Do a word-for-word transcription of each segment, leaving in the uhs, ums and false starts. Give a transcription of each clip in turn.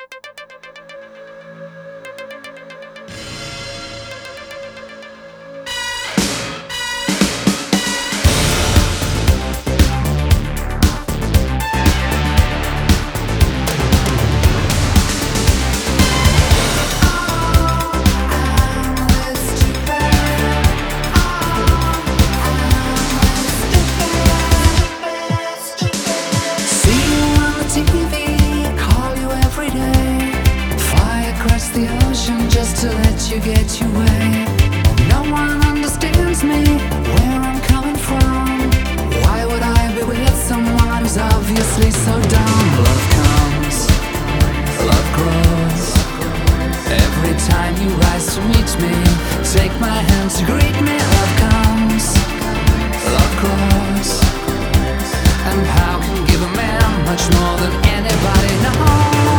Just to let you get your way. No one understands me, where I'm coming from. Why would I be with someone who's obviously so dumb? Love comes, love grows. Every time you rise to meet me, take my hand to greet me. Love comes, love grows. And power can give a man much more than anybody knows.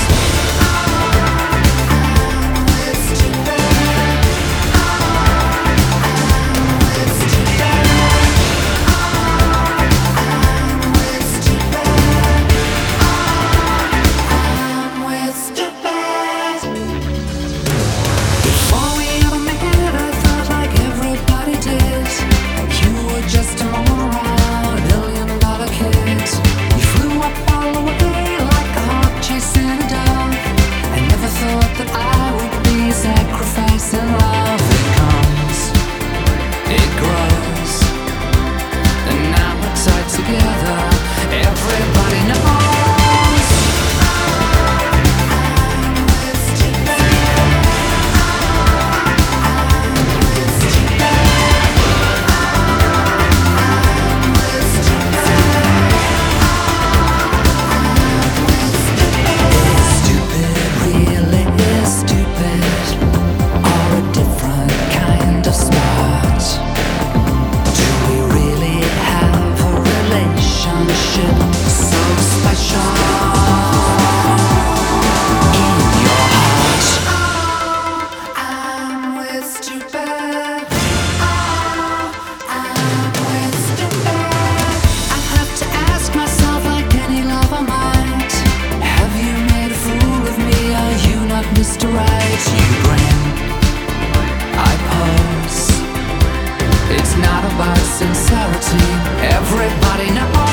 Mister Right, you bring, I pose. It's not about sincerity, everybody knows.